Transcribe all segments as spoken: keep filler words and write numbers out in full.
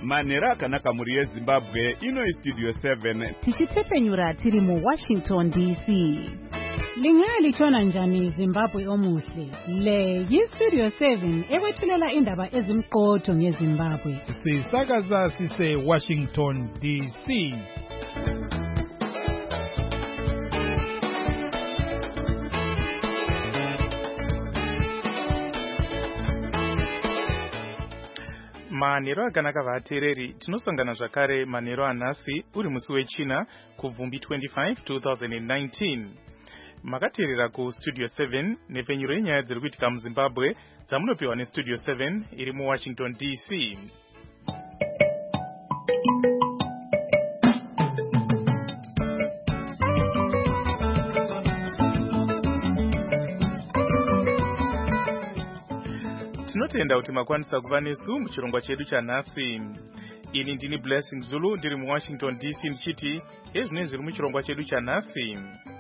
manhero akanaka muri yezimbabwe. Ino istudio seven tichitepenyura tiri mu Washington D C. Lingalitshona njani Zimbabwe omuhle? Le yistudio seven ekwethulela indaba ezimqotho ngeZimbabwe. Sisakaza sise Washington D C. Manhero akanaka vateereri, tinosangana zvakare manhero anhasi uri musi wechina kubvumbi twenty-five twenty nineteen. Makateerera ku Studio seven nepfenyuro yenyaya dziri kuitika muZimbabwe dzamunopiwa neStudio seven iri muWashington D C. Tinotenda kuti makwanisa kuva nesu muchirongwa chedu chanhasi. Ini ndini Blessing Zulu ndiri muWashington D C ndichiti ezvinenge zviri muchirongwa chedu chanhasi.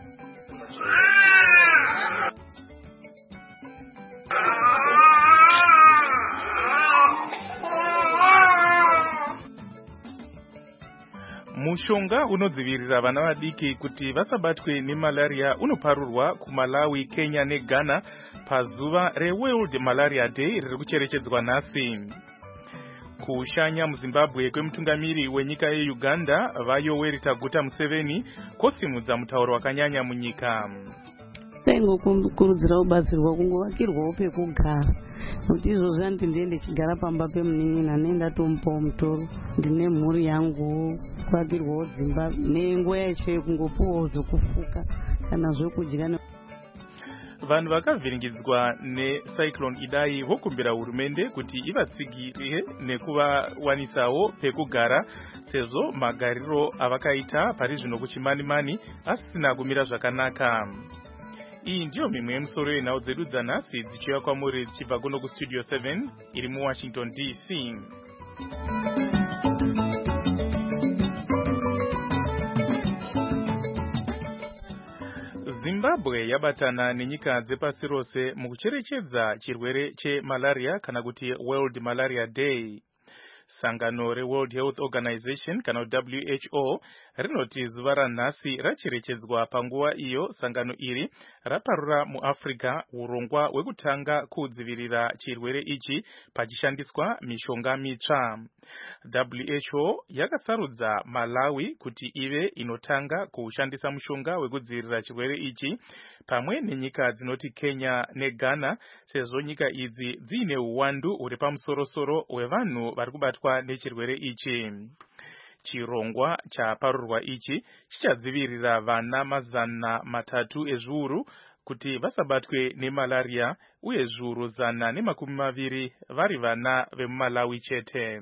Mushonga unodzivirira vana vadiki kuti vasabatwe nemalaria unoparurwa kuMalawi, Kenya neGhana pazuva reWorld Malaria Day riri kucherechedzwa nhasi. Kushanya muZimbabwe kwemutungamiri wenyika yeUganda vaYoweri Kaguta Museveni kosimudza mutauro wakanyanya munyika. Tengokurudzira kubatsirwa kungovakirwawo pekugara kuti izvozvo anditi ndiende chigara pamba pemunin'ina nendatomupawo mutoro ndine mhuri yangu kuvakirwawo dzimba nenguva yacho yekungopuwawo zvokufuka kana zvokudya. Vanhu vakavhiringidzwa necyclone Idai vokumbira hurumende kuti ivatsigire nekuvawanisawo pekugara sezvo magariro avakaita pari zvino kuchimanimani asina kumira zvakanaka. Iyi ndiyo mimwe yemusoro yenhau dzedu dzanhasi dzichiuya kwamuri dzichibva kuno kuStudio seven iri muWashington D C. Zimbabwe yabatana nenyika dzepasi rose mukucherechedza chirwere chemalaria kana kuti World Malaria Day. Sangano reWorld Health Organization kana W H O rinoti zuva ranhasi racherechedzwa panguva iyo sangano iri raparura muAfrica urongwa hwekutanga kudzivirira chirwere ichi pachishandiswa mishonga mitsva. W H O yakasarudza Malawi kuti ive inotanga kushandisa mushonga wekudzivirira chirwere ichi pamwe nenyika dzinoti Kenya neGhana sezvo nyika idzi dziine uwandu huri pamusorosoro hwevanhu vari kubatwa nechirwere ichi. Chirongwa chaparurwa ichi chichadzivirira vana mazana matatu ezviuru kuti vasabatwe nemalaria uye zviuru zana nemakumi maviri vari vana vemuMalawi chete.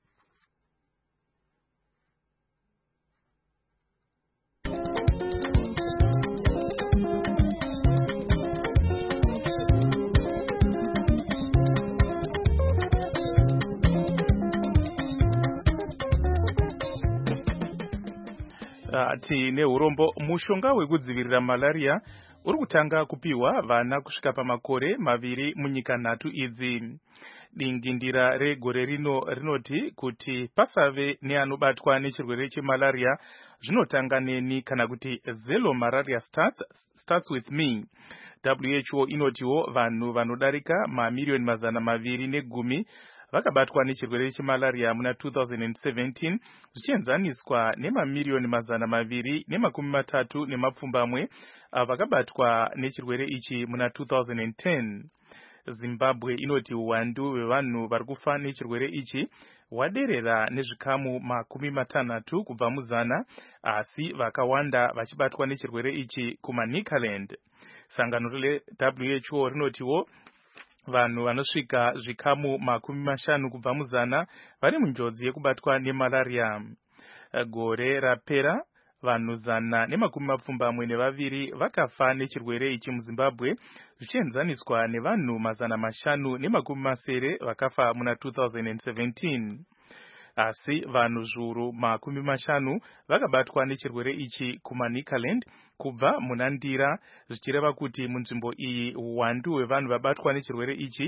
Ati neurombo mushonga wekudzivirira malaria uri kutanga kupiwa vana kusvika pamakore maviri munyika nhatu idzi. Dingindira regore rino rinoti kuti pasave neanobatwa nechirwere chemalaria zvinotanga neni kana kuti zero malaria starts, starts with me. W H O inotiwo vanhu vanodarika mamiliyoni mazana maviri negumi vakabatwa nechirwere chemalaria muna two thousand seventeen zvichienzaniswa nemamiliyoni mazana maviri nemakumi matatu nemapfumbamwe vakabatwa nechirwere ichi muna two thousand ten. Zimbabwe inoti uwandu hwevanhu vari kufa nechirwere ichi waderera nezvikamu makumi matanhatu kubva muzana, asi vakawanda vachibatwa nechirwere ichi kumaNicaland. Sangano re-W H O rinotiwo vanhu vanosvika zvikamu makumi mashanu kubva muzana vari munjodzi yekubatwa nemalaria. Gore rapera vanhu zana nemakumi mapfumbamwe nevaviri vakafa nechirwere ichi muZimbabwe zvichienzaniswa nevanhu mazana mashanu nemakumi masere vakafa muna two thousand seventeen. Asi vanhu zviuru makumi mashanu vakabatwa nechirwere ichi kumaNicaland kubva muna Ndira, zvichireva kuti munzvimbo iyi uwandu hwevanhu vabatwa nechirwere ichi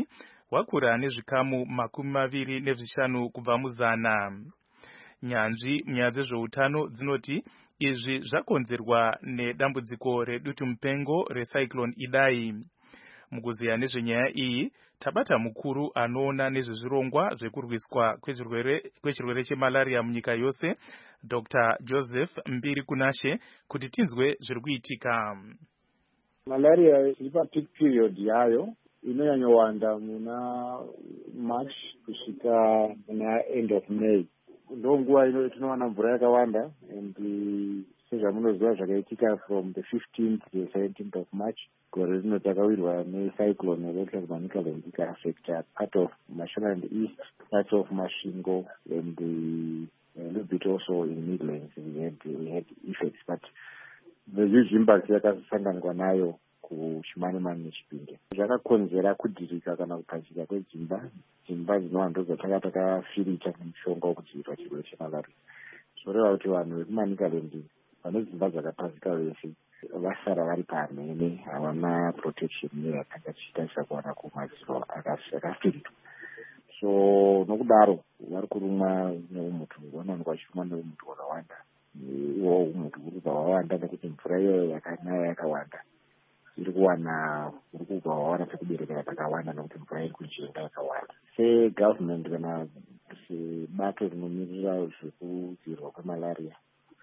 wakura nezvikamu makumi maviri nezvishanu kubva muzana. Nyanzvi munyaya dzezveutano dzinoti izvi zvakonzerwa nedambudziko redutu mupengo recyclone Idai. Mukuziya nezvenyaya iyi tabata mukuru anoona nezvezvirongwa zvekurwiswa kwechirwere chemalaria munyika yose, Doctor Joseph Mbiri Kunashe, kuti tinzwe zviri kuitika. Malaria ipa peak period yayo inonyanyowanda muna March kusvika muna end of May. Ndo nguva ino tinowana mvura yakawanda, and sezvamunoziva zvakaitika from the fifteenth to the seventeenth of March, gore rino takawirwa necyclone electromagnetic ika-affecta part of Mashonaland East, parts of Masvingo, and the, a little bit also in Midlands we had, we had effects, but the huge impact yakasanganwa nayo kuShimanimani neChipinge zvakakonzera kudhirika kana kupadzika kwedzimba dzimba dzinowanda dzatanga takafirita nemishonga wekudzivirira chirwere chemalaria. Zvoreva kuti vanhu vekuManicaland vane dzimba dzakapadzika vese vasara vari panhene, havana protection neyatanga tichitarisa kuwana kumadziro akafirika. So nokudaro vari kurumwa neumutu, vanowanikwa vachirumwa neumutu wakawanda. Iwo umutu uri kubva wawanda nekuti mvura iyoyo yakanaya yakawanda. iri kuwana uri kubva wawanda pekuberekera pakawanda nekuti mvura iri kujenga yakawanda. Segovernment kana sebato rinomirira zvekudzivirwa kwemalaria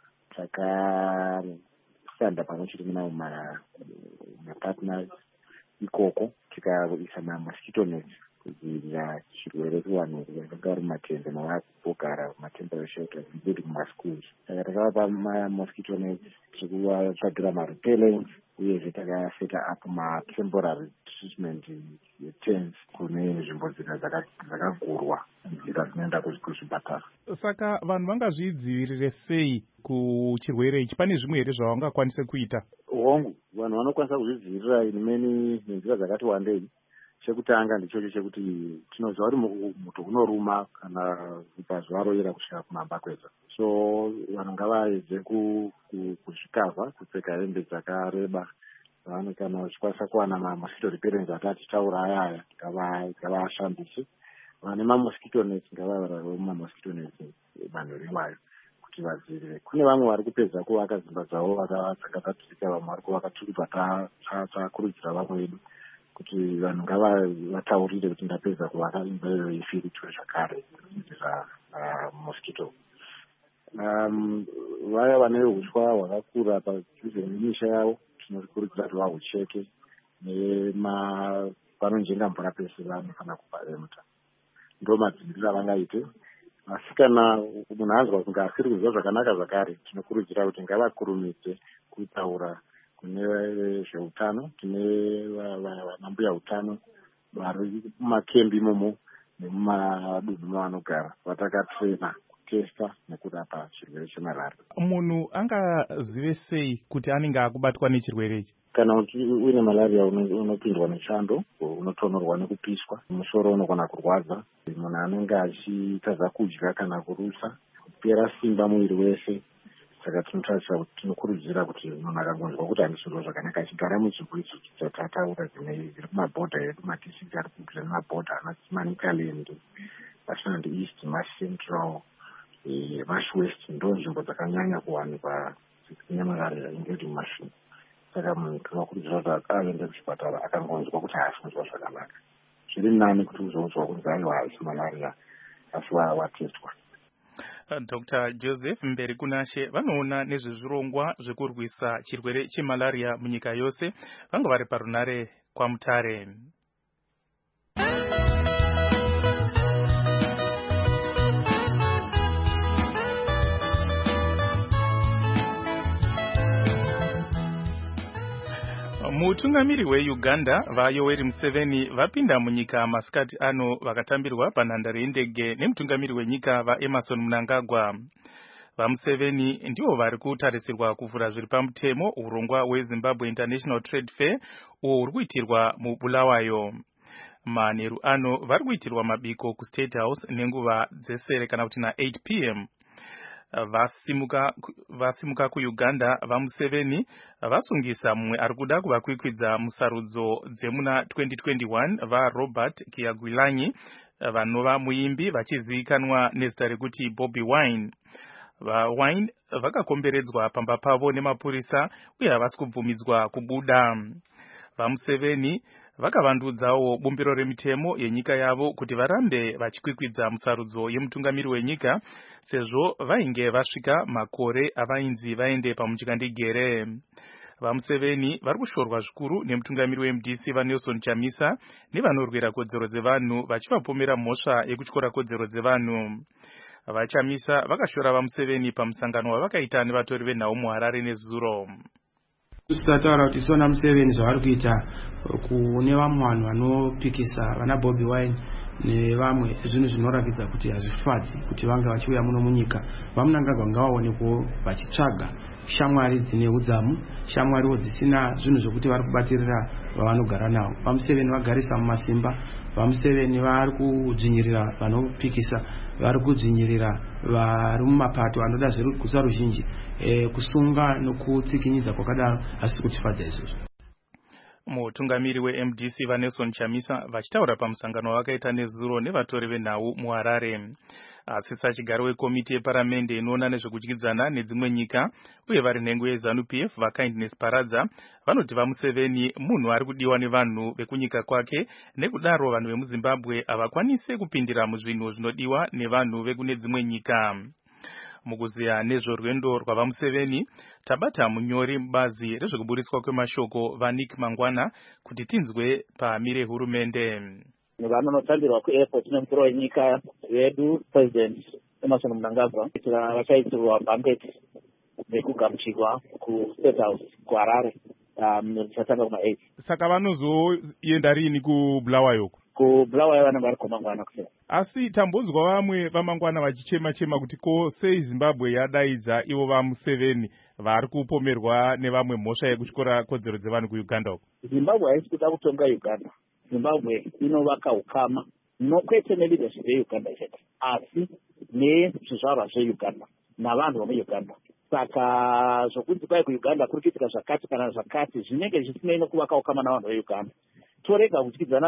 takasanda pamwe chete nemapartners ikoko tikaisa mamosquito nets kudzivirira chirwere kuvanhu vanenge vari mumatende mavakugara matemporary shelters including mumaschools. Saka takavapa mamosquito nets tikuvatsvagirira marepellents uyezve takaseta up matemporary treatment tents kune nzvimbo dzina dzakagurwa nzira dzinoenda kuzvipatara. Saka vanhu vangazvidzivirire sei kuchirwere ichi? Pane zvimwe here zvavangakwanisa kuita? Hongu, vanhu vanokwanisa kuzvidzivirira imweni nenzira dzakati wandei. Chekutanga ndichocho chekuti tinoziva kuti muto unoruma kana pazuva roira kusvika kumambakwedza. So vanhu ngavaedze kuzvikavha, kupfeka hembe dzakareba. Vanhu kana vachikwanisa kuwana mamosquito repellents atati taura aya ngavashandise. Vane mamosquito nets ngavarawo mamosquito nets vanhu riwayo kuti vadzivirire. Kune vamwe vari kupedza kuvaka dzimba dzavo vakadzakadzika, vamwe vari kuvaka turibva takurudzira vamwe vedu kuti vanhu ngavataurire kuti ndapedza kuvaka imba iyoyo ifiritwe zvakare kudzivirira mosquito. Vaya vane huswa hwakakura padhuze nemisha yavo tinokurudzira kuti vahucheke, nepanonjenga mvura pese vanofana kuparemta. Ndo madziviriro avangaite. Asi kana munhu anzwa kuti asiri kuzwa zvakanaka zvakare, tinokurudzira kuti ngavakurumidze kutaura kune zveutano, tine vanambuya utano vari mumakembi imomo nemumadunhu mavanogara vatakatrena kutesta nekurapa chirwere chemalaria. Munhu angazive sei kuti anenge akubatwa nechirwere ichi? Kana uine malaria unopindwa nechando, unotonorwa nekupiswa, musoro unogona kurwadza, munhu anenge achitadza kudya kana kurusa, kupera simba muviri wese. Saka tinotarisa kuti tinokurudzira kuti munhu akangonzwa kuti handisizwa zvakanaka achigara muchigwa ichi chatataura dziri kumabhodha edu madistrict ari kubva nemabhodha Manicaland, Mashonaland East, Mascentral, Maswest ndo nzvimbo dzakanyanya kuwanikwa dzine malaria ingeti mumasvingo. Saka munhu tinokurudzira kuti aende kuchipatara akangonzwa kuti haasi kunzwa zvakanaka. Zviri nani kuti uzonzwa kunzi aiwa haisi malaria asi watestwa. Doctor Joseph Mbiri Kunashe vanoona nezvezvirongwa zvekurwisa chirwere chemalaria munyika yose vanga vari parunare kwaMutare. Mutungamiri weUganda vaYoweri Museveni vapinda munyika masikati ano vakatambirwa panhandare yendege nemutungamiri wenyika vaEmerson Mnangagwa. VaMuseveni ndivo vari kutarisirwa kuvhura zviri pamutemo urongwa hweZimbabwe International Trade Fair uwo uri kuitirwa muBulawayo. Manheru ano vari kuitirwa mabiko kuState House nenguva dzesere kana kuti na eight p m vasimuka vasimuka ku Uganda va Museveni vasungisa mumwe ari kuda kuvakwikwidza musarudzo dzemuna twenty twenty-one va Robert Kyagulanyi vanova muimbi vachizivikanwa nezita rekuti Bobi Wine. Va Wine vakakomberedzwa pamba pavo nemapurisa uye havasi kubvumidzwa kubuda. Va Museveni vakavandudzawo bumbiro remitemo yenyika yavo kuti varambe vachikwikwidza musarudzo yemutungamiri wenyika sezvo vainge vasvika makore avainzi vaende pamuchikandigere. Va Museveni vari kushorwa zvikuru nemutungamiri weM D C vaNelson Chamisa nevanorwira kodzero dzevanhu vachivapomera mhosva yekutyora kodzero dzevanhu. VaChamisa vakashora va Museveni pamusangano wavakaita nevatori venhau muHarare nezuro. Tusataura kuti sona Museveni zvavari kuita kune vamwe vanhu vanopikisa vana Bobi Wine nevamwe zvinhu zvinoratidza kuti hazvifadzi kuti vange vachiuya muno munyika. Vamunangagwa ngavaonekwo vachitsvaga shamwari dzine udzamu, shamwariwo dzisina zvinhu zvokuti vari kubatirira vavanogara navo. Va Museveni vagarisa mumasimba, va Museveni vari kudzvinyirira vanopikisa, vari kudzvinyirira vari mumapato anoda zvekusa ruzhinji. E, kusunga nokutsikinyidza kwakadaro hasi kutifadza izvozvo. Mutungamiri weM D C vaNelson Chamisa vachitaura pamusangano wakaita nezuro nevatori venhau muHarare. Asi sachigaro wekomiti yeparamende inoona nezvekudyidzana nedzimwe nyika uye vari nhengo yeZANU P F vaKindness Paradza vanoti va Museveni munhu ari kudiwa nevanhu vekunyika kwake, nekudaro vanhu vemuZimbabwe havakwanise kupindira muzvinhu zvinodiwa nevanhu vekune dzimwe nyika. Mukuziya nezvorwendo rwava Museveni tabata munyori mubazi rezvekuburiswa kwemashoko vaNick Mangwana kuti tinzwe pamire hurumende. Vanonotambirwa kuairport nemukuru wenyika yedu President Emmerson Mnangagwa kuitira vachaitirwa bhangeti nekugamuchirwa kuState House kuHarare muchatanga kuma eight. Saka vanozoenda rini kuBulawayo? Kubulawayo vanenge vari kwamangwana kusera. Asi tambonzwa vamwe vamangwana vachichema chema kuti ko sei Zimbabwe yadaidza ivo va Museveni vari kupomerwa nevamwe mhosva yekutyora kodzero dzevanhu kuUganda uko. Zimbabwe haisi kuda kutonga Uganda. Zimbabwe inovaka ukama nokwete neleadership yeUganda chete, asi nezvizvarwa zveUganda navanhu vamuUganda. Saka zvokuti kwai kuUganda kuri kuitika zvakati kana zvakati zvinenge zvisinei nokuvaka ukama navanhu veUganda. Torega kudyidzana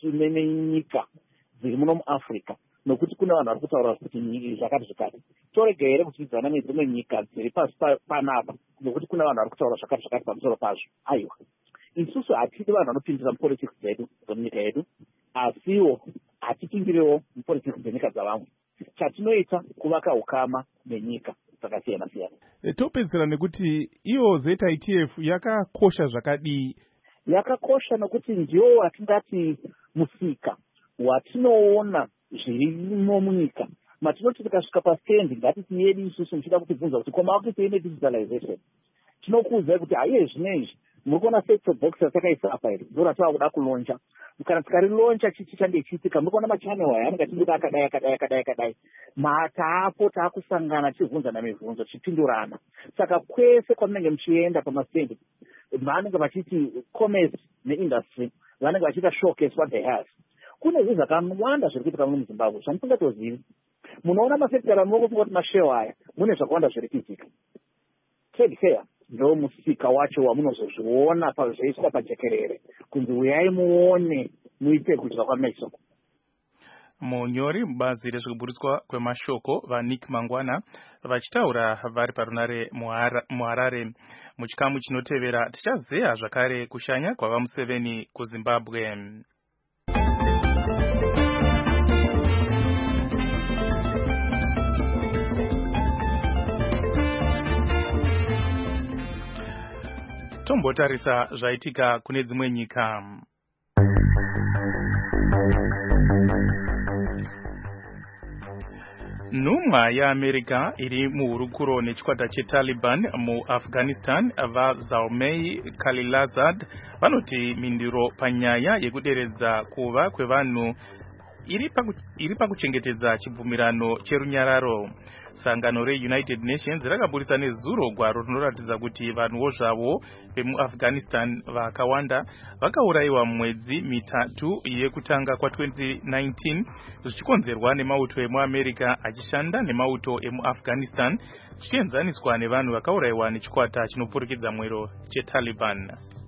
nenyika dziri muno muAfrica nokuti kuna vanhu vari kutaura kuti zvakati zvakati. Torega here kudyidzana nedzimwe nyika dziri pasi panapa nokuti kuna vanhu vari kutaura zvakati zvakati pamusoro pazvo. Aiwa, isusu hatidi vanhu vanopindira mupolitics dzedu dzemunyika yedu, asiwo hatipindiriwo mupolitics dzenyika dzavamwe. Chatinoita kuvaka ukama nenyika dzakasiyana siyana. E, topedzera nekuti iyo Z I T F yakakosha zvakadii? Yakakosha nokuti ndiyo watingati musika watinoona zvirimo munyika. Matinoti tikasvika pastendi ngatiti yedu isusu muchida kutibvunza kuti koma kuti ine digitalization. Tinokuudzai kuti haiye zvinezvi muri kuona set-top box yatakaisa apa here ndo ratava kuda kuloncha. Kana tikariloncha chichi change chiitika, muri kuona machanel aya anenge achibuda akadai akadai akadai akadai. Mataapo taakusangana tichibvunzana mibvunzo tichipindurana. Saka kwese kwamunenge muchienda pamastendi vanenge vachiti commerce neindustry vanenge vachiita showcase what they have. Kune zvinhu zvakawanda zviri kuitika muno muZimbabwe zvamusingatozivi. Munoona masekitari muri kufunga kuti mashewa aya mune zvakawanda zviri kuitika. Trade fair ndo musika wacho wamunozozviona pazvoiswa pajekerere kunzi uyai muone muite kudya kwameso. Munyori mubazi rezvekuburiswa kwemashoko vaNick Mangwana vachitaura vari parunare muHarare. Muchikamu chinotevera tichazeya zvakare kushanya kwava Museveni kuZimbabwe. Tombotarisa zvaitika kune dzimwe nyika. Nhumwa yaAmerika iri muhurukuro nechikwata cheTaliban muAfghanistan vaZalmay Khalilzad vanoti mindiro panyaya yekuderedza kuva kwevanhu iri pakuchengetedza chibvumirano cherunyararo. Sangano reUnited Nations rakaburitsa nezuro gwaro rinoratidza kuti vanhuwo zvavo vemuAfghanistan vakawanda vakaurayiwa mumwedzi mitatu yekutanga kwa-twenty nineteen zvichikonzerwa nemauto emuAmerica achishanda nemauto emuAfghanistan zvichienzaniswa nevanhu vakaurayiwa nechikwata chinopfurikidza mwero cheTaliban.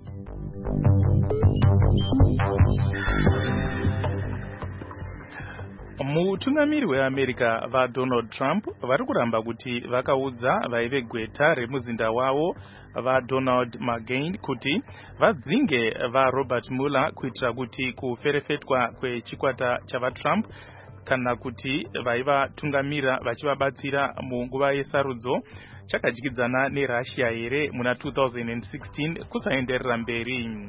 Mutungamiri weAmerica vaDonald Trump vari kuramba kuti vakaudza vaive gweta remuzinda wavo vaDonald McGahn kuti vadzinge vaRobert Mueller kuitira kuti kuferefetwa kwechikwata chavaTrump kana kuti vaivatungamira vachivabatsira munguva yesarudzo chakadyidzana neRussia here muna two thousand sixteen kusaenderera mberi.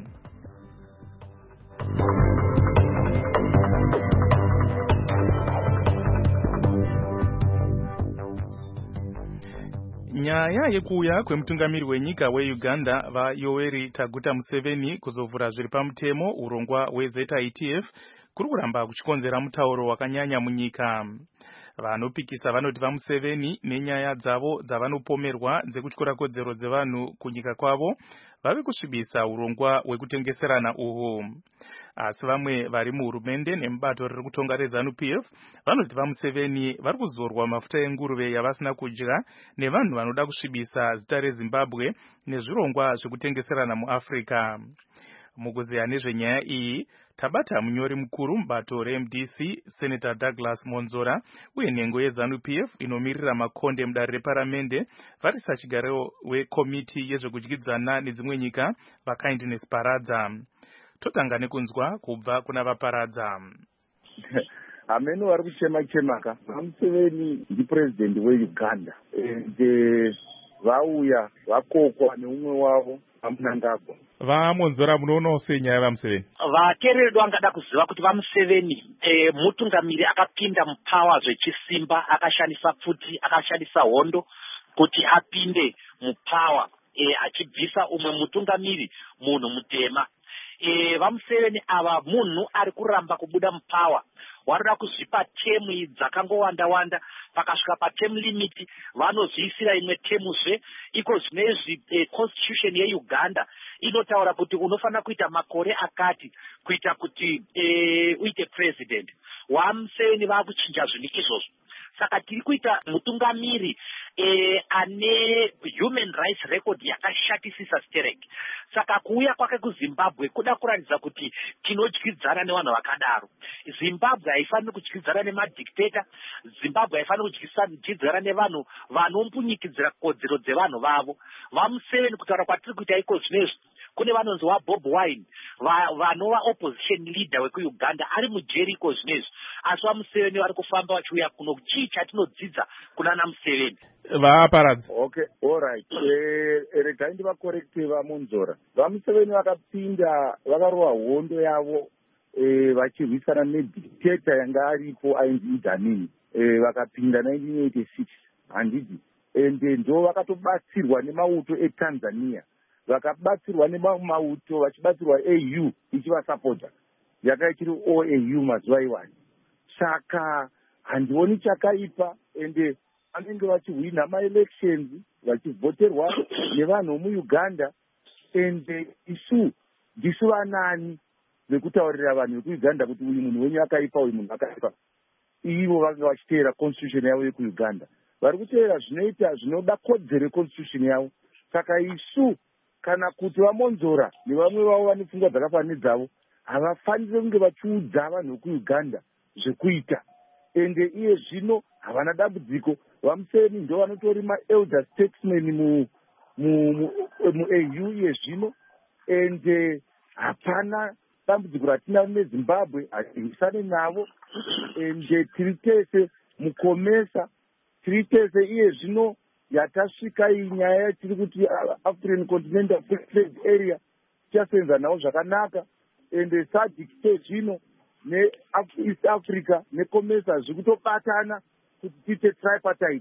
Nyaya yekuuya kwemutungamiri wenyika weUganda vaYoweri Taguta Museveni kuzovhura zviri pamutemo urongwa weZ I T F kuri kuramba kuchikonzera mutauro wakanyanya munyika. Vanopikisa vanoti vaMuseveni nenyaya dzavo dzavanopomerwa dzekutyora kodzero dzevanhu kunyika kwavo vave kusvibisa urongwa wekutengeserana uhu. Asi vamwe vari muhurumende nemubato riri kutonga reZanu P F vanoti vaMuseveni vari kuzorwa mafuta enguruve yavasina kudya nevanhu vanoda kusvibisa zita reZimbabwe nezvirongwa zvekutengeserana muAfrica. Mukuzeya nezvenyaya iyi tabata munyori mukuru mubato reM D C Senator Douglas Monzora uye nhengo yeZanu P F inomirira makonde mudare reparamende varisa chigaro wekomiti yezvekudyidzana nedzimwe nyika vaKindness Paradza. Totanga nekunzwa kubva kuna vaparadza. Ameno vari kuchema chemaka vaMuseveni ndipresident weUganda ende vauya vakokwa neumwe wavo vaMnangagwa. vaMonzora munoonawo sei nyaya vaMuseveni? Vateereri vangada kuziva kuti vaMuseveni e, mutungamiri akapinda mupawa zvechisimba akashandisa pfuti akashandisa hondo kuti apinde mupawa e, achibvisa umwe mutungamiri munhu mutema. E, vaMuseveni ava munhu ari kuramba kubuda mupawa warida kuzvipa temu dzakangowanda wanda pakasvika patemu limiti vanozviisira imwe temuzve iko zvinezvi e, constitution yeUganda inotaura kuti unofanira kuita makore akati kuita kuti e, uite president. vaMuseveni vakuchinja zvinhu izvozvo saka tiri kuita mutungamiri e, ane human rights record yakashatisisa stereki. Saka kuuya kwake kuZimbabwe kuda kuratidza kuti tinodyidzana nevanhu vakadaro. Zimbabwe haifaniri kudyidzana nemadictator. Zimbabwe haifaniri kudyidzana nevanhu vanombunyikidzira kodzero dzevanhu vavo. vaMuseveni kutaura kwatiri kuita iko zvinezvi kune vanonzi vaBob Wine vanova opposition leader wekuUganda ari mujeri iko zvinezvi, asi vaMuseveni vari kufamba vachiuya kuno chii chatinodzidza kuna naMuseveni. Vaparadza. Okay, all right. Eh, regai ndivakorekte vaMonzora. vaMuseveni vakapinda vakarova hondo yavo eh, vachirwisana nedictator yanga aripo ainzi Idi Amin. Eh, vakapinda nineteen eighty-six handidi. Ende ndo vakatobatsirwa nemauto eTanzania. Vakabatsirwa nemauto vachibatsirwa A U ichivasapota. Yaka ichiri O A U mazuva iwani. Saka handioni chakaipa ende vanenge vachihwina ma-elections vachivhoterwa nevanhu muUganda ende isu ndisu vanani vekutaurira vanhu vekuUganda kuti uyu munhu wenyu akaipa uyu munhu akaipa. Ivo vanga vachiteera constitution yavo yekuUganda. Vari kuteera zvinoita zvinoda kodzero yeconstitution yavo. Saka isu kana kuti vaMonzora nevamwe vavo vane pfungwa dzakafanana nedzavo havafaniri kunge vachiudza vanhu vekuUganda zvekuita. Ende iye zvino havana dambudziko. vaMuseveni ndo vanotori ma-elder statesmen mu mu-A U iye zvino ende hapana dambudziko ratinaro neZimbabwe hatirwisane navo ende tiri tese mukomesa tiri tese iye zvino yatasvika iyi nyaya tiri kuti African Continental Free Trade Area tichasenza navo zvakanaka ende SADC zvino neEast Africa nekomesa zvikutobatana kuti tiite tripartite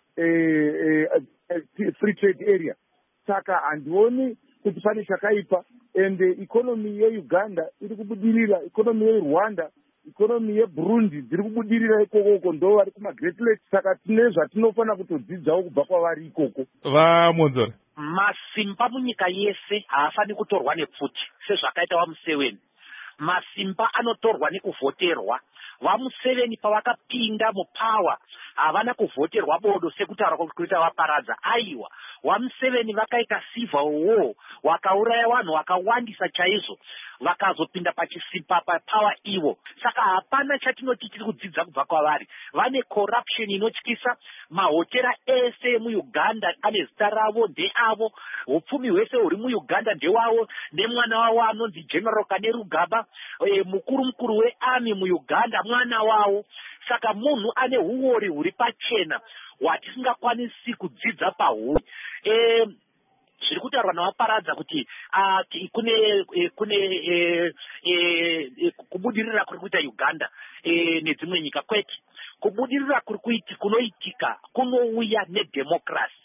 eh, eh, free trade area. Saka handioni kuti pane chakaipa ende economy yeUganda iri kubudirira, economy yeRwanda ikonomi yeBurundi dziri kubudirira ikoko uko ndo vari kuma-Great Lakes. Saka tine zvatinofanira kutodzidzawo kubva kwavari ikoko. vamonzora masimba munyika yese haafani kutorwa nepfuti sezvakaita vamuseveni. Masimba anotorwa nekuvhoterwa. vamuseveni pavakapinda mupawa havana kuvhoterwa bodo sekutaura kuita vaparadza. aiwa vamuseveni vakaita civil war wakauraya vanhu vakawandisa chaizvo vakazopinda pachisipa papawa ivo. Saka hapana chatinoti tiri kudzidza kubva kwavari. vane corruption inotyisa. mahotera ese muuganda ane zita ravo ndeavo. upfumi hwese huri muuganda ndewavo nemwana wavo anonzi general Kanerugaba. E, mukuru mukuru wearmy muuganda mwana wavo. Saka munhu ane huori huri pachena hwatisingakwanisi kudzidza pahuri. e, zviri kutaurwa navaparadza kuti uh, kune eh, kune eh, eh, kubudirira kuri kuita Uganda eh, nedzimwe nyika. Kwete, kubudirira kuri kuiti kunoitika kunouya nedemocracy.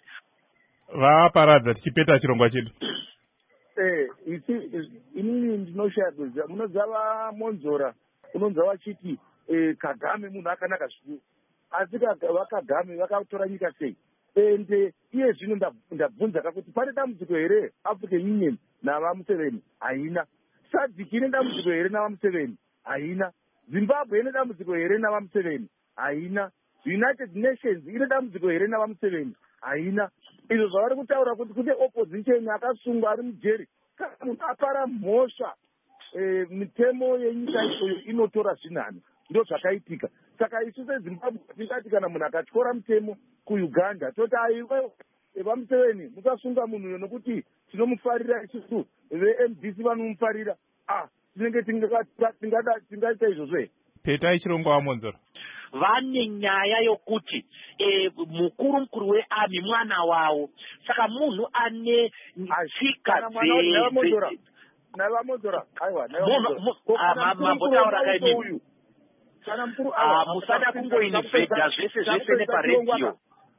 vaparadza tichipeta chirongwa chedu. Eh, isi inini ndinoshadza munodza vamonzora unonza vachiti eh, Kagame munhu akanaka zvikuru. Asi vaKagame vakatora nyika sei? Ende iye zvino ndabvunza kakuti pane dambudziko here African Union navamuseveni? haina. SADC ine dambudziko here navamuseveni? haina. Zimbabwe ine dambudziko here navamuseveni? haina. United Nations ine dambudziko here navamuseveni? haina. Izvo zvavari kutaura kuti kune opposition akasungwa ari mujeri. Kana munhu apara mhosva mitemo yenyika iyoyo inotora zvinhani. Ndo zvakaitika. Saka isu seZimbabwe tingati kana munhu akatyora mutemo kuUganda toti aiwa vamuseveni musasunga munhu uyo nokuti tinomufarira isusu ve-M D C vanomufarira. ah tinenge tingaita izvozvo here? Petai chirongwa wamonzora. vane nyaya yokuti e, mukuru mukuru wearmy mwana wavo. Saka munhu ane tsika dze navamonzora aiwa mambotaura kaimini musada kungoinvhedha zvese zvese neparedio.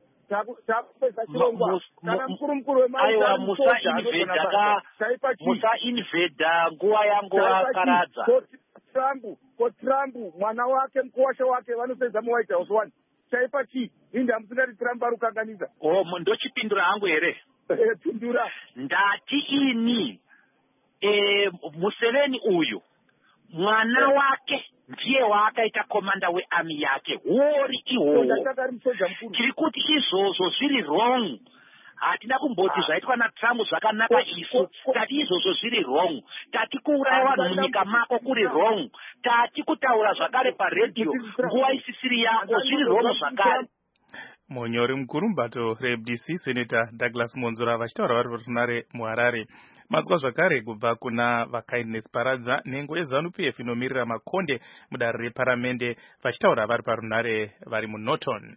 aiwa musainvhedha musainvhedha nguva yangu vaparadza. Trump mwana wake mukowasha wake vanosedza muWhite House one chaipa chii? indi hamusingati Trump ari kukanganisa. oh ndochipindura hangu here? pindura. ndati ini e, Museveni uyu mwana wake ndiye waakaita komanda wearmy yake. huori ihwohwo. tiri kuti izvozvo zviri wrong. hatina kumboti zvaitwa naTrump zvakanaka isu. tati izvozvo zviri wrong. tati kuuraya vanhu munyika mako kuri wrong. tati kutaura zvakare paredio nguva isisiri yako zviri wrong zvakare. munyori mukuru mubato reF D C Senator Douglas Monzora vachitaura vari parunare muHarare. Mazwa zvakare kubva kuna vaKindness Paradza nhengo yeZANU-P F inomirira makonde mudare reparamende vachitaura vari parunare vari muNorton.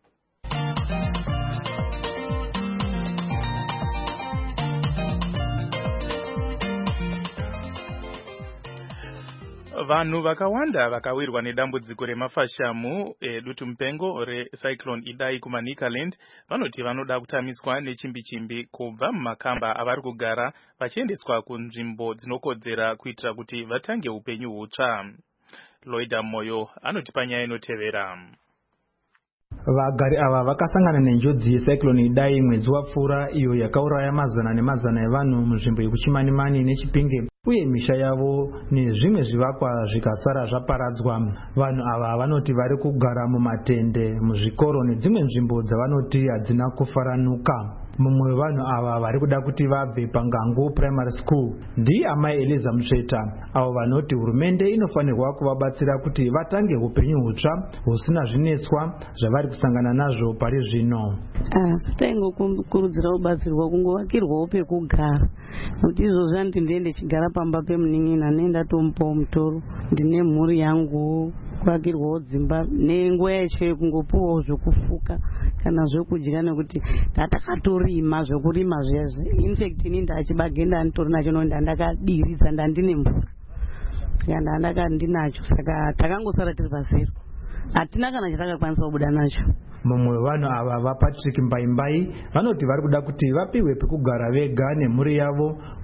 Vanhu vakawanda vakawirwa nedambudziko remafashamu edutu mupengo recyclone Idai kumaNicaland vanoti vanoda kutamiswa nechimbi-chimbi kubva mumakamba avari kugara vachiendeswa kunzvimbo dzinokodzera kuitira kuti vatange upenyu hutsva. Loida Moyo anoti panyaya inotevera. Vagari ava vakasangana nenjodzi yecyclone Idai mwedzi wapfuura iyo yakauraya mazana nemazana evanhu munzvimbo yekuChimanimani neChipinge uye misha yavo nezvimwe zvivakwa zvikasara zvaparadzwa. Vanhu ava vanoti vari kugara mumatende, muzvikoro nedzimwe nzvimbo dzavanoti hadzina kufaranuka. Mumwe wevanhu ava vari kuda kuti vabve paNgangu Primary School ndi amai Eliza Mutsveta, avo vanoti hurumende inofanirwa kuvabatsira kuti vatange upenyu hutsva husina zvinetswa zvavari kusangana nazvo pari zvino. Asi taingokurudzira kubatsirwa kungovakirwawo pekugara, kuti izvozvo handiti ndiende chigara pamba pemunin'ina nenda tomupawo mutoro, ndine mhuri yangu, kuvakirwawo dzimba nenguva yacho yekungopuwawo zvokufuka kana zvokudya, nekuti tatakatorima zvokurima zvezve. Infact ini ndachibage ndanitori nacho nokuti ndandakadiridza ndandine mvura kana ndaka ndinacho, saka takangosara tiri pazero, hatina kana chatakakwanisa kubuda nacho. Mumwe wevanhu ava vaPatrick Mbaimbai vanoti vari kuda kuti vapiwe pekugara vega nemhuri yavo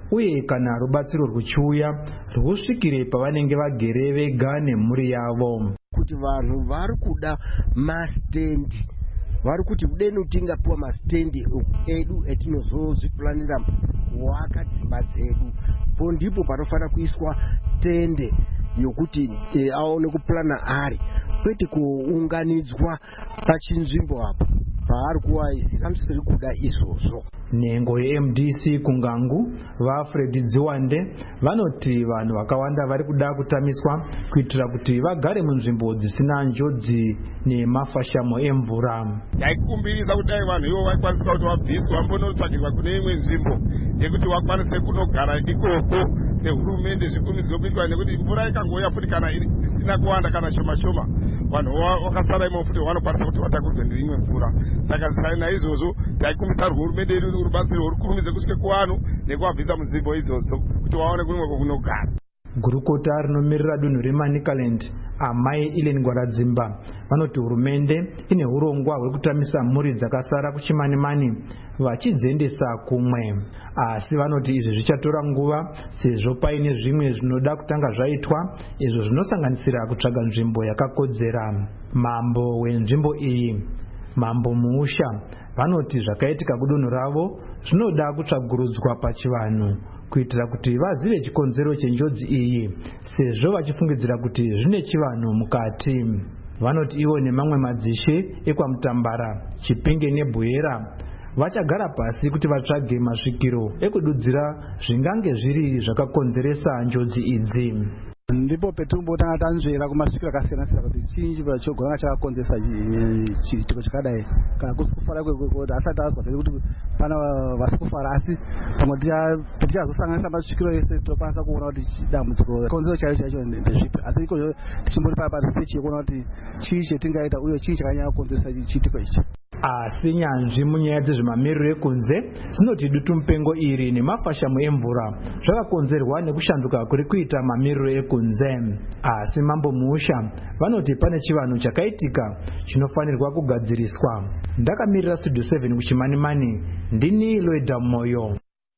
uye kana rubatsiro ruchiuya rwusvikire pavanenge vagere vega nemhuri yavo. Kuti vanhu vari kuda mastendi, vari kuti kudeni tingapiwa mastendi edu etinozozvipulanira kuwaka dzimba dzedu, po ndipo panofanira kuiswa tende yokuti e, aone kupulana ari, kwete kuunganidzwa pachinzvimbo apo paari kuwaizira. Amusiri kuda izvozvo. Nhengo ye-M D C kungangu vaFred Dziwande vanoti vanhu vakawanda vari kuda kutamiswa kuitira kuti vagare munzvimbo dzisina njodzi nemafashamo emvura. Yaikumbirisa kuti dai vanhu ivo vaikwaniswa kuti vabviswa mbonotsvagirwa kune imwe nzvimbo yekuti vakwanise kunogara ikoko sehurumende zvikumidzwe kuitwa nekuti mvura ikangoya futi kana isina kuwanda kana shoma shoma, vanhu vakasara imo futi vanokwanisa kuti vatakurwe neimwe mvura. Saka naizvozvo taikumbisa hurumende yedu rubatsiro rukurumidze kusvike kuvanhu nekuvabvisa munzvimbo idzodzo kuti vaone kunwe kunogara. Gurukota rinomirira dunhu reManicaland amai Ellen Gwaradzimba vanoti hurumende ine urongwa hwekutamisa mhuri dzakasara kuchimanimani vachidziendesa kumwe, asi vanoti izvi zvichatora nguva sezvo paine zvimwe zvinoda kutanga zvaitwa, izvo zvinosanganisira kutsvaga nzvimbo yakakodzera. Mambo wenzvimbo iyi Mambo Muusha vanoti zvakaitika kudunhu ravo zvinoda kutsvagurudzwa pachivanhu kuitira kuti vazive chikonzero chenjodzi iyi, sezvo vachifungidzira kuti zvine chivanhu mukati. Vanoti ivo nemamwe madzishe ekwamutambara, Chipinge neBuyera vachagara pasi kuti vatsvage masvikiro ekududzira zvingange zviri zvakakonzeresa njodzi idzi. Ndipo petumbotanga tanzvera kumasvikiro akasiyana siyana kuti chinji chogona chakakonzeresa chiitiko chakadai, kana kusi kufara kwekuti asati azwa kuti pana vasi kufara, asi pamwe tichazosanganisa masvikiro ese tokwanisa kuona kuti dambudziko konzero chayo chacho ndezvipi, asi ikozvo tichimbori paya parisechi yekuona kuti chii chetingaita uye chii chakanyanya kukonzeresa chiitiko ichi. Asi nyanzvi munyaya dzezvemamiriro ekunze dzinoti dutu mupengo iri nemafashamo emvura zvakakonzerwa nekushanduka kuri kuita mamiriro ekunze. Asi Mambo Muusha vanoti pane chivanhu chakaitika chinofanirwa kugadziriswa. Ndakamirira Studio seven kuchimanimani, ndini Loida Moyo.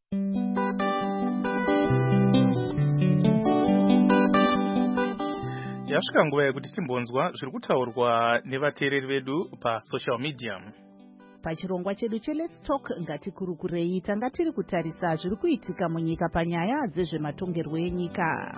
Yasvika nguva yekuti timbonzwa zviri kutaurwa nevateereri vedu pasocial media. Pachirongwa chedu cheLet's Talk ngatikurukurei tanga tiri kutarisa zviri kuitika munyika panyaya dzezvematongerwo enyika.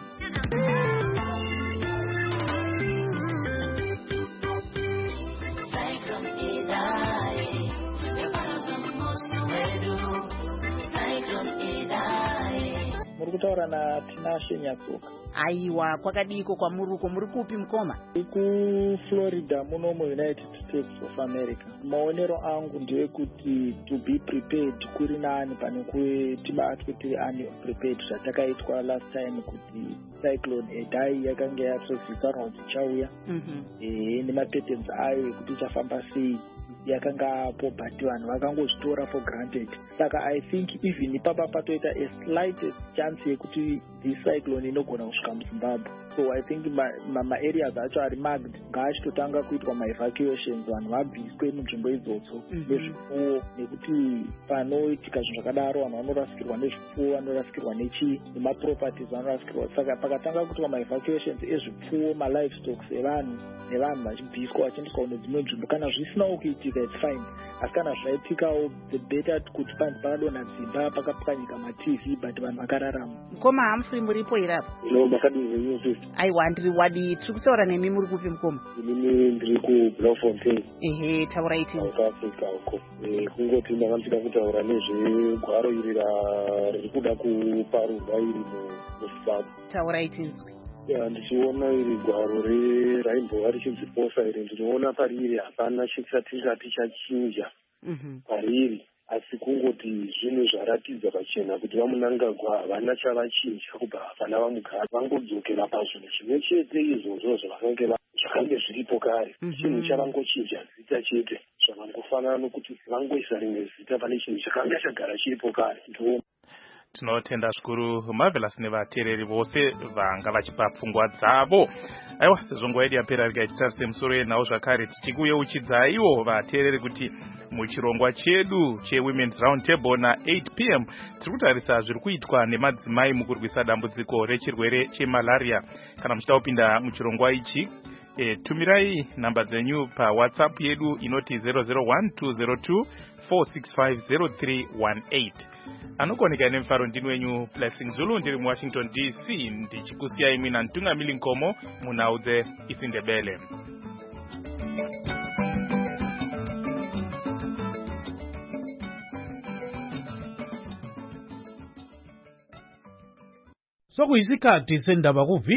Muri kutaura naTinashe Nyatsoka. Aiwa, kwakadiko kwamuruko, muri kupi mukoma? KuFlorida muno muUnited States of America. Maonero angu ndeyekuti to be prepared kuri nani pane kutibatwe tiri unprepared zvatakaitwa last time kuti cyclone Idai yakanga yatozikanwa kuti chauya. Eh, nemapatterns ayo ekuti ichafamba sei yakanga apo, but vanhu vakangozvitora for granted. Saka I think even ipapa patoita a slight chance yekuti this cyclone inogona kusvika muZimbabwe. So I think ma-areas acho ari marked ngaachitotanga kuitwa ma-evacuations, vanhu vabviswe munzvimbo idzodzo nezvipfuwo, nekuti panoitika zvinhu zvakadaro vanhu vanorasikirwa nezvipfuwo, vanorasikirwa nechi nemaproperties vanorasikirwa. Saka pakatanga kuitwa ma-evacuations ezvipfuwo, ma-livestocks evanhu nevanhu vachibviswa vachiendeswa kune dzimwe nzvimbo. Kana zvisinawo kuitika it's fine, asi kana zvaitikawo the better kuti panzi pakadonha dzimba pakapwanyika ma-T V but vanhu vakararama. Mukoma Humphrey muripo irapo? No, makadinze news. Aiwa, ndiri wadi tiri kutaura nemi, muri kupi mukoma? Inini ndiri kuBloemfontein. Ehe, taura iti. South Africa uko. Eh, kungoti ndakamtida kutaura nezvegwaro iri riri kuda kuparurwa iri muZimbabwe. Taura itinzwi. Ya, ndichiona iri gwaro raimbova richinziposa iri, ndinoona pariri hapana chisati chachinja pariri, asi kungoti zvinhu zvaratidza pachena kuti vamunangagwa havana chavachinja kubva hapana vamugara, vangodzokera pazvinhu chimwe chete izvozvo zvavange zvakange zviripo kare. Chinhu chavangochinja zita chete, zvavangofanana nokuti vangoisa rimwe zita pane chinhu chakanga chagara chiripo kare. tinotenda zvikuru Marvelous nevateereri vose vanga vachipa pfungwa dzavo. Aiwa, sezvo nguva yedu yapera rega ichitarise musoro yenhau zvakare tichikuyeuchidza ivo vateereri kuti muchirongwa chedu cheWomen's Round Table na eight p m tiri kutarisa zviri kuitwa nemadzimai mukurwisa dambudziko rechirwere chemalaria. Kana muchida kupinda muchirongwa ichi, E, tumirai namba dzenyu pa WhatsApp yedu inoti zero zero one two zero two four six five zero three one eight. Anokoneka nemfaro ndini wenyu Blessing Zulu, ndiri mu Washington D C ndichikusiyai mina Ntungamili Nkomo munhau dzeIsiNdebele. Sokuyisikhathi sendaba ku